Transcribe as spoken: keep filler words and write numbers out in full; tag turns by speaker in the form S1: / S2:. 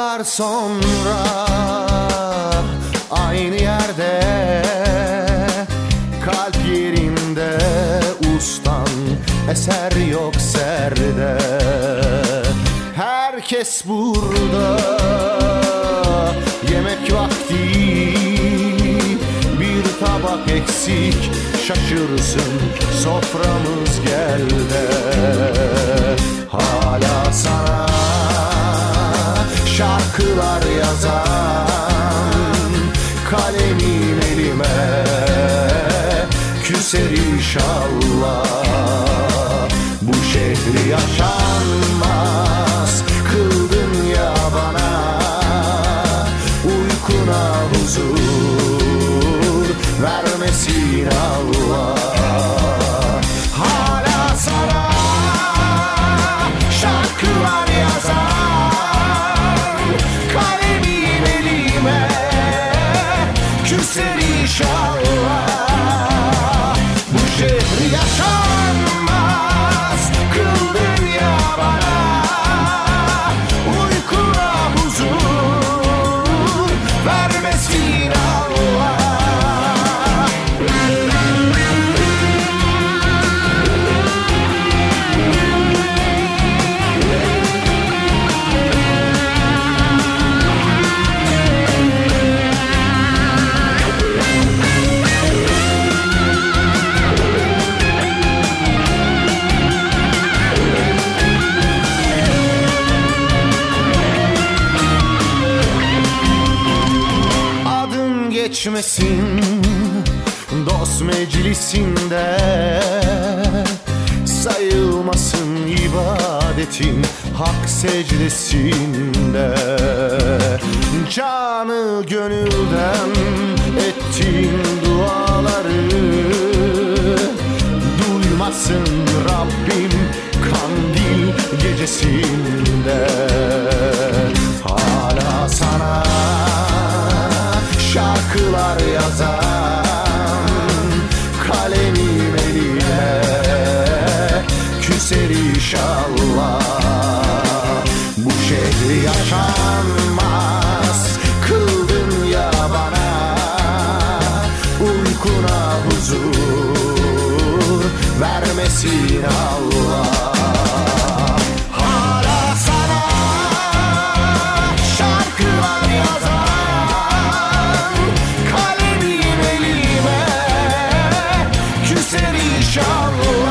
S1: Yıllar sonra aynı yerde, kalp yerinde ustan, eser yok serde. Herkes burada, yemek vakti, bir tabak eksik, şaşırsın soframız geldi. Hala sana şarkılar yazan kalemim elime küser inşallah. Bu şehri yaşanmaz kıldın ya bana, uykuna huzur vermesin Allah. Hala sana şarkılar yazan kalemim elime küser inşallah. Bu şehri yaşanmaz kıldın ya bana, uykuna huzur vermesin Allah. Geçmesin dost meclisinde, sayılmasın ibadetin hak secdesinde. Canı gönülden ettiğin duaları duymasın Rabbim kandil gecesinde. Hala sana şarkılar yazan kalemim elime küser inşallah. Bu şehri yaşanmaz kıldın ya bana, uykuna huzur vermesin Allah. Hala sana şarkılar yazan küser inşallah.